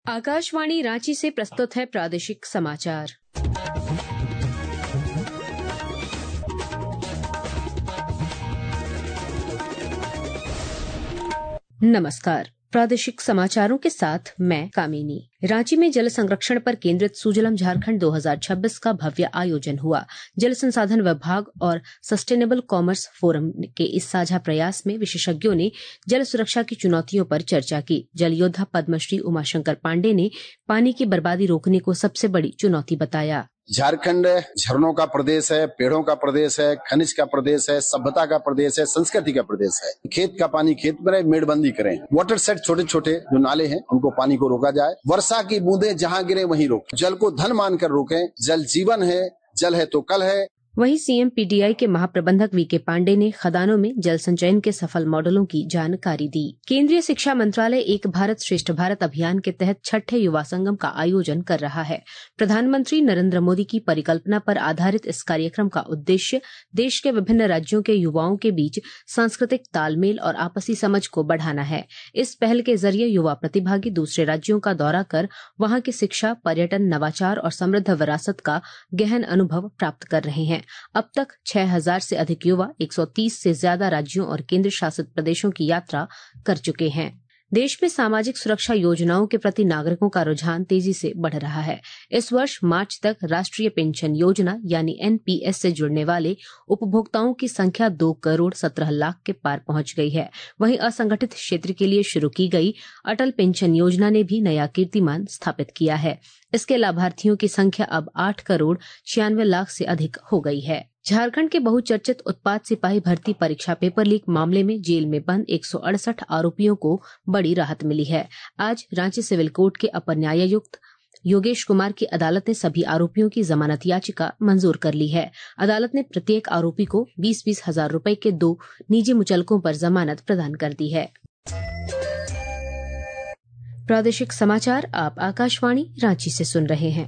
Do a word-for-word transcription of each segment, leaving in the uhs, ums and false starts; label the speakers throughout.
Speaker 1: आकाशवाणी रांची से प्रस्तुत है प्रादेशिक समाचार। नमस्कार। प्रादेशिक समाचारों के साथ मैं कामिनी। रांची में जल संरक्षण पर केंद्रित सुजलम झारखंड दो हज़ार छब्बीस का भव्य आयोजन हुआ। जल संसाधन विभाग और सस्टेनेबल कॉमर्स फोरम के इस साझा प्रयास में विशेषज्ञों ने जल सुरक्षा की चुनौतियों पर चर्चा की। जल योद्धा पद्मश्री उमाशंकर पांडे ने पानी की बर्बादी रोकने को सबसे बड़ी चुनौती बताया।
Speaker 2: झारखंड झरनों का प्रदेश है, पेड़ों का प्रदेश है, खनिज का प्रदेश है, सभ्यता का प्रदेश है, संस्कृति का प्रदेश है। खेत का पानी खेत में रहे, मेड़बंदी करें। वाटर सेट छोटे छोटे जो नाले हैं उनको पानी को रोका जाए। वर्षा की बूंदें जहां गिरे वहीं रोकें। जल को धन मानकर रोकें। जल जीवन है, जल है तो कल है।
Speaker 1: वहीं सीएम पीडीआई के महाप्रबंधक वीके पांडे ने खदानों में जल संचयन के सफल मॉडलों की जानकारी दी। केंद्रीय शिक्षा मंत्रालय एक भारत श्रेष्ठ भारत अभियान के तहत छठे युवा संगम का आयोजन कर रहा है। प्रधानमंत्री नरेंद्र मोदी की परिकल्पना पर आधारित इस कार्यक्रम का उद्देश्य देश के विभिन्न राज्यों के युवाओं के बीच सांस्कृतिक तालमेल और आपसी समझ को बढ़ाना है। इस पहल के जरिए युवा प्रतिभागी दूसरे राज्यों का दौरा कर वहां की शिक्षा, पर्यटन, नवाचार और समृद्ध विरासत का गहन अनुभव प्राप्त कर रहे हैं। अब तक छह हज़ार से अधिक युवा एक सौ तीस से ज्यादा राज्यों और केंद्र शासित प्रदेशों की यात्रा कर चुके हैं। देश में सामाजिक सुरक्षा योजनाओं के प्रति नागरिकों का रुझान तेजी से बढ़ रहा है। इस वर्ष मार्च तक राष्ट्रीय पेंशन योजना यानी एनपीएस से जुड़ने वाले उपभोक्ताओं की संख्या दो करोड़ सत्रह लाख के पार पहुंच गई है। वहीं असंगठित क्षेत्र के लिए शुरू की गई अटल पेंशन योजना ने भी नया कीर्तिमान स्थापित किया है। इसके लाभार्थियों की संख्या अब आठ करोड़ छियानवे लाख से अधिक हो गई है। झारखंड के बहुचर्चित उत्पाद सिपाही भर्ती परीक्षा पेपर लीक मामले में जेल में बंद एक सौ अड़सठ आरोपियों को बड़ी राहत मिली है। आज रांची सिविल कोर्ट के अपर न्यायायुक्त योगेश कुमार की अदालत ने सभी आरोपियों की जमानत याचिका मंजूर कर ली है। अदालत ने प्रत्येक आरोपी को बीस बीस हजार रूपये के दो निजी मुचलकों पर जमानत प्रदान कर दी है। प्रादेशिक समाचार आप आकाशवाणी रांची से सुन रहे हैं।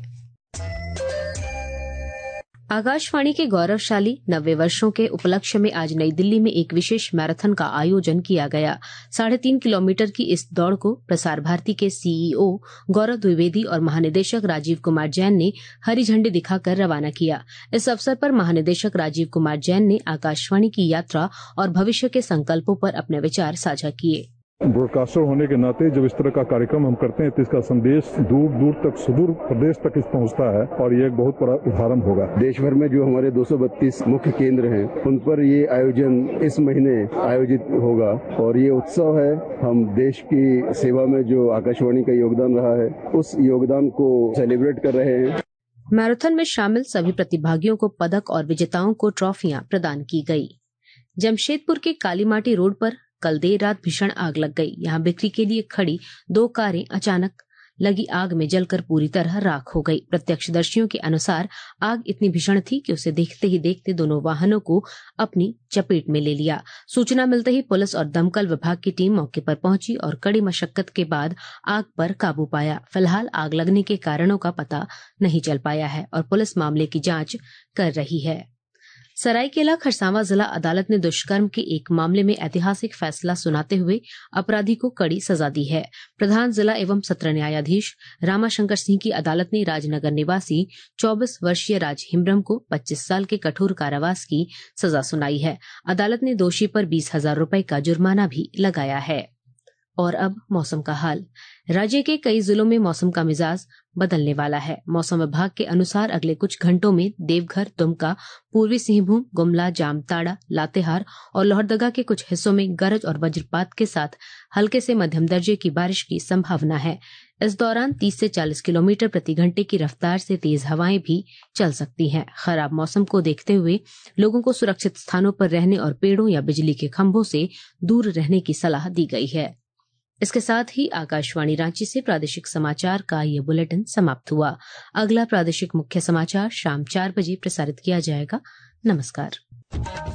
Speaker 1: आकाशवाणी के गौरवशाली नब्बे वर्षों के उपलक्ष्य में आज नई दिल्ली में एक विशेष मैराथन का आयोजन किया गया। साढ़े तीन किलोमीटर की इस दौड़ को प्रसार भारती के सीईओ गौरव द्विवेदी और महानिदेशक राजीव कुमार जैन ने हरी झंडी दिखाकर रवाना किया। इस अवसर पर महानिदेशक राजीव कुमार जैन ने आकाशवाणी की यात्रा और भविष्य के संकल्पों पर अपने विचार साझा किए।
Speaker 3: ब्रॉडकास्टर होने के नाते जब इस तरह का कार्यक्रम हम करते हैं तो इसका संदेश दूर दूर तक, सुदूर प्रदेश तक इस पहुंचता है और ये एक बहुत बड़ा उदाहरण होगा।
Speaker 4: देश भर में जो हमारे दो सौ बत्तीस मुख्य केंद्र हैं उन पर ये आयोजन इस महीने आयोजित होगा और ये उत्सव है। हम देश की सेवा में जो आकाशवाणी का योगदान रहा है उस योगदान को सेलिब्रेट कर रहे हैं।
Speaker 1: मैराथन में शामिल सभी प्रतिभागियों को पदक और विजेताओं को ट्रॉफियां प्रदान की गई। जमशेदपुर के कालीमाटी रोड पर कल देर रात भीषण आग लग गई। यहां बिक्री के लिए खड़ी दो कारें अचानक लगी आग में जलकर पूरी तरह राख हो गई। प्रत्यक्षदर्शियों के अनुसार आग इतनी भीषण थी कि उसे देखते ही देखते दोनों वाहनों को अपनी चपेट में ले लिया। सूचना मिलते ही पुलिस और दमकल विभाग की टीम मौके पर पहुंची और कड़ी मशक्कत के बाद आग पर काबू पाया। फिलहाल आग लगने के कारणों का पता नहीं चल पाया है और पुलिस मामले की जांच कर रही है। सरायकेला खरसावां जिला अदालत ने दुष्कर्म के एक मामले में ऐतिहासिक फैसला सुनाते हुए अपराधी को कड़ी सजा दी है। प्रधान जिला एवं सत्र न्यायाधीश रामाशंकर सिंह की अदालत ने राजनगर निवासी चौबीस वर्षीय राज हिम्ब्रम को पच्चीस साल के कठोर कारावास की सजा सुनाई है। अदालत ने दोषी पर बीस हजार रूपये का जुर्माना भी लगाया है। और अब मौसम का हाल। राज्य के कई जिलों में मौसम का मिजाज बदलने वाला है। मौसम विभाग के अनुसार अगले कुछ घंटों में देवघर, दुमका, पूर्वी सिंहभूम, गुमला, जामताड़ा, लातेहार और लोहरदगा के कुछ हिस्सों में गरज और वज्रपात के साथ हल्के से मध्यम दर्जे की बारिश की संभावना है। इस दौरान तीस से चालीस किलोमीटर प्रति घंटे की रफ्तार से तेज हवाएं भी चल सकती हैं। खराब मौसम को देखते हुए लोगों को सुरक्षित स्थानों पर रहने और पेड़ों या बिजली के खंभों से दूर रहने की सलाह दी गई है। इसके साथ ही आकाशवाणी रांची से प्रादेशिक समाचार का ये बुलेटिन समाप्त हुआ। अगला प्रादेशिक मुख्य समाचार शाम चार बजे प्रसारित किया जाएगा। नमस्कार।